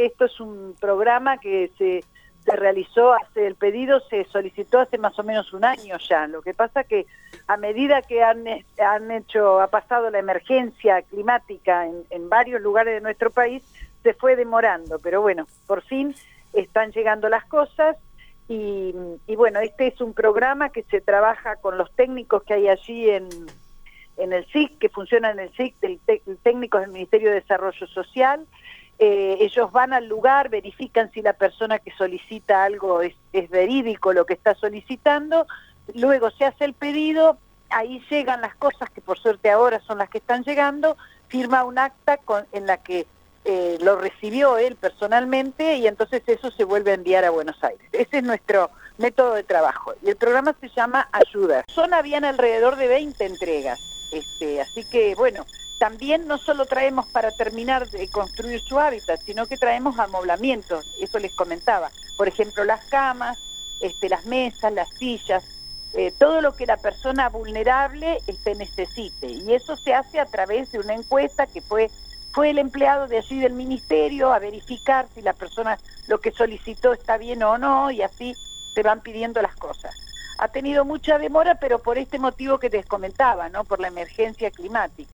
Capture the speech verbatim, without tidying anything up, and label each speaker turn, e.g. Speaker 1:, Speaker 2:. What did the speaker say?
Speaker 1: que esto es un programa que se, se realizó, hace el pedido se solicitó hace más o menos un año ya. Lo que pasa que a medida que han, han hecho, ha pasado la emergencia climática en, en varios lugares de nuestro país, se fue demorando, pero bueno, por fin están llegando las cosas. Y, y bueno, este es un programa que se trabaja con los técnicos que hay allí en, en el S I C, que funciona en el S I C, el, te, el técnico del Ministerio de Desarrollo Social. Eh, ellos van al lugar, verifican si la persona que solicita algo es, es verídico lo que está solicitando, luego se hace el pedido, ahí llegan las cosas que por suerte ahora son las que están llegando, firma un acta con, en la que Eh, lo recibió él personalmente y entonces eso se vuelve a enviar a Buenos Aires. Ese es nuestro método de trabajo. Y el programa se llama Ayuda. Son, habían alrededor de veinte entregas. Este, así que, bueno, también no solo traemos para terminar de construir su hábitat, sino que traemos amoblamientos. Eso les comentaba. Por ejemplo, las camas, este, las mesas, las sillas, eh, todo lo que la persona vulnerable este, necesite. Y eso se hace a través de una encuesta que fue Fue el empleado de allí del ministerio a verificar si la persona lo que solicitó está bien o no, y así se van pidiendo las cosas. Ha tenido mucha demora, pero por este motivo que les comentaba, ¿no? Por la emergencia climática.